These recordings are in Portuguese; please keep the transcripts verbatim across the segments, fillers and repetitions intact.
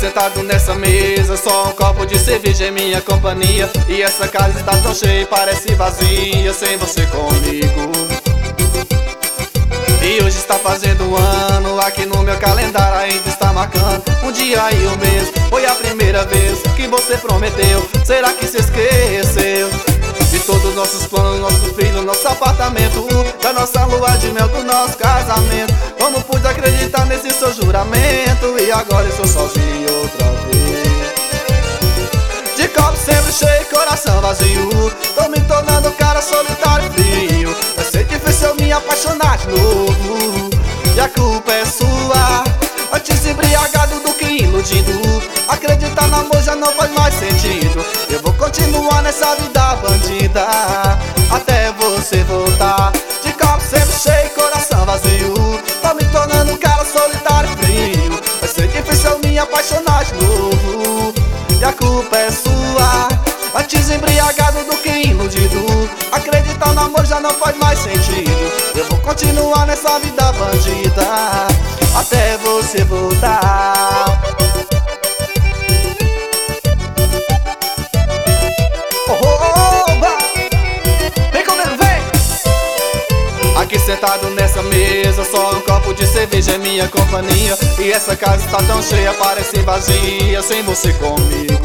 sentado nessa mesa, só um copo de cerveja em minha companhia. E essa casa está tão cheia, parece vazia, sem você comigo. E hoje está fazendo um ano, aqui no meu calendário ainda está marcando um dia e um mês. Foi a primeira vez que você prometeu, será que se esqueceu? De todos os nossos planos, nosso filho, nosso apartamento, da nossa lua de mel, do nosso casamento. Como pude acreditar nesse seu juramento? E agora eu sou sozinho outra vez. De copo sempre cheio, coração vazio, tô me tornando um cara solitário e frio. Vai ser difícil eu me apaixonar de novo, e a culpa é sua. Antes embriagado do que iludido, acreditar no amor já não faz mais sentido. Eu vou continuar nessa vida bandida até você voltar. De copo sempre cheio, coração vazio, tô me tornando um cara solitário e frio. Vai ser difícil eu me apaixonar de novo, e a culpa é sua. Antes embriagado do que iludido, acreditar no amor já não faz mais sentido. Eu vou continuar nessa vida bandida até você voltar. Oh, oh, oh, vem comigo, vem! Aqui sentado nessa mesa, só um copo de cerveja em minha companhia. E essa casa está tão cheia, parece vazia, sem você comigo.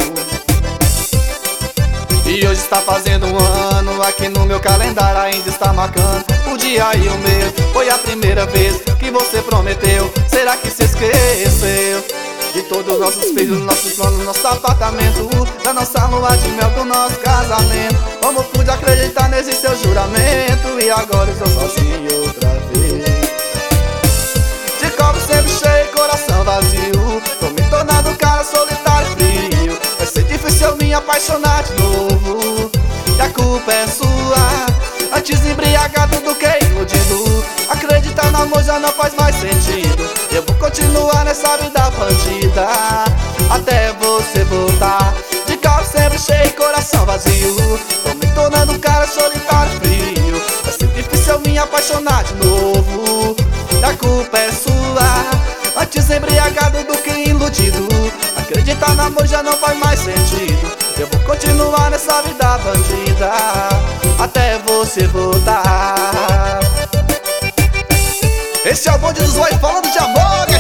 E hoje está fazendo um ano, aqui no meu calendário ainda está marcando o dia e o mês. Foi a primeira vez que você prometeu, será que se esqueceu? De todos os nossos filhos, nossos planos, nosso apartamento, da nossa lua de mel, do nosso casamento. Como pude acreditar nesse seu juramento? E agora eu estou sozinho outra vez. De copo sempre cheio, coração vazio, tô me tornando um cara solitário e frio. Vai ser difícil eu me apaixonar de novo, e a culpa é sua. Antes embriagado do que iludido, acreditar no amor já não faz mais sentido. Eu vou continuar nessa vida bandida até você voltar. De carro sempre cheio, coração vazio, tô me tornando um cara solitário e frio. Vai ser difícil eu me apaixonar de novo, e a culpa é sua. Antes embriagado do que iludido, acreditar no amor já não faz mais sentido. Eu vou continuar nessa vida bandida até você voltar. Esse é o bonde dos Zóio falando de amor.